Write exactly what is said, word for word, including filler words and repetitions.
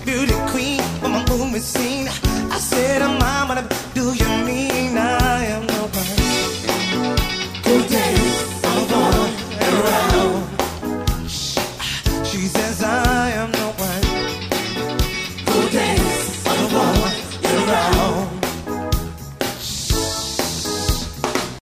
beauty queen, when my movement scene. I said, I'm mama, do you mean?